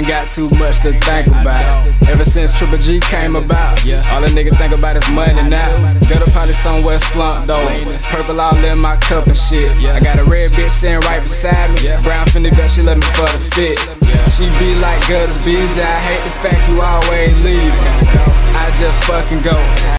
got too much to think about. Ever since Triple G came about, all a nigga think about is money now. Gutter probably somewhere slumped though. Purple all in my cup and shit. I got a red bitch sitting right beside me. Brown finna bet she let me for the fit. She be like Gutter Beezy, I hate the fact you always leave. I just fucking go.